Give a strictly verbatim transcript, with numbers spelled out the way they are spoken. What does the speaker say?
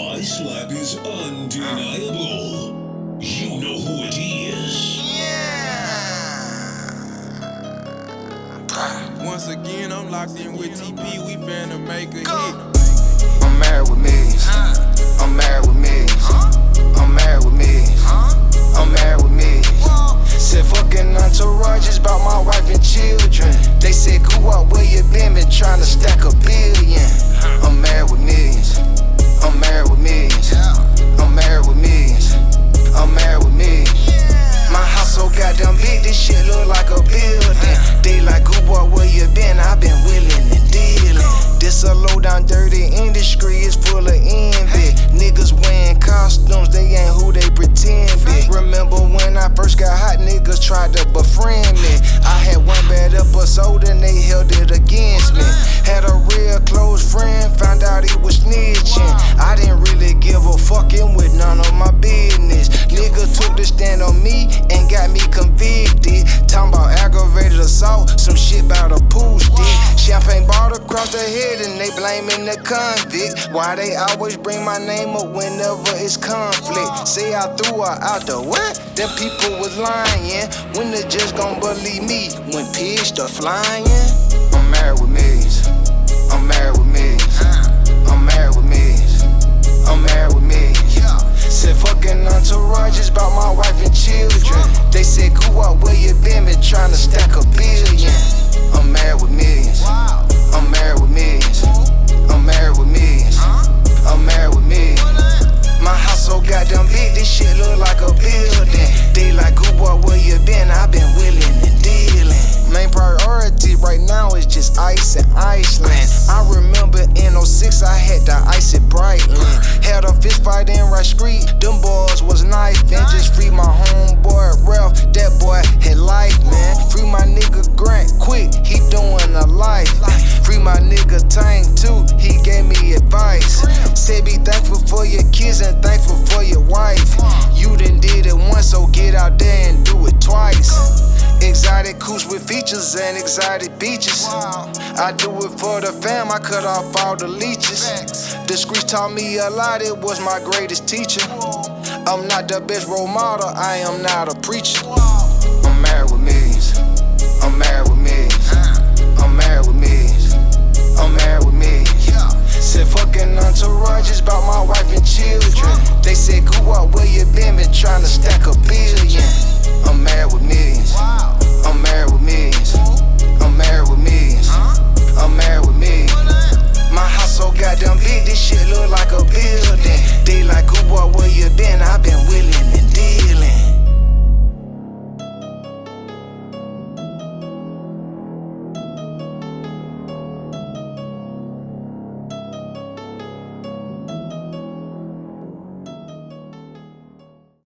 My slap is undeniable. You know who it is. Once again, I'm locked in with T P. We finna make a Go. hit. I'm married with millions. I'm married with millions. I'm married with millions. I'm married with millions. Said fucking entourages about my wife and children. They said, "Go up, where you been? Been trying to stack a billion." I'm married with millions. I'm married with millions. I'm married with millions. I'm married with millions. My house so goddamn big, this shit look like a building. They like, "Go up, where you been?" I been willing and dealing. This a low down dirty industry, it's full of envy. Niggas wearing costumes, they ain't who they pretend be. Remember when I first got hot, niggas tried to befriend me. I had one bad episode and they held it against me. Had a real close friend, found out he was snitching. I didn't really give a fucking with none of my business. Nigga took the stand on me and got me convicted. Talking about aggravated assault, some shit about a pool stick. Champagne bought across the head and they blaming the convict. Why they always bring my name up whenever it's conflict? Say I threw her out the what? Them people was lying. When they just gon' believe me when pigs start flying? I'm married with millions. I'm married with millions. I'm married with millions. I'm married with millions. Said fucking entourages about my wife and children. They said, "Go up, where you been? Been trying to stack a billion." I'm married with millions. I'm married with millions. I'm married with millions. I'm married with millions. My house so goddamn big, this shit look like a building. They like, "Go up, where you been?" I been willing and dealing. Main priority right now is just ice and Iceland. I remember in oh six I had to ice it Brightland. Had a fist fight in Rush Street, them boys was knifing. Just free my homeboy Ralph, that boy had life, man. Free my nigga Grant quick, he doing a life. Free my nigga Tank too, he gave me advice. Said be thankful for your kids and thankful for your wife. You done did it once, so get out there and do it twice. Exotic cooch with features and exotic beaches. I do it for the fam, I cut off all the leeches. The streets taught me a lot, it was my greatest teacher. I'm not the best role model, I am not a preacher. I'm married with millions. I'm married with millions. I'm married with millions. I'm married with millions. Said fucking entourages about my wife and children. They said, "Go up, where you been? Been trying to stack a bill."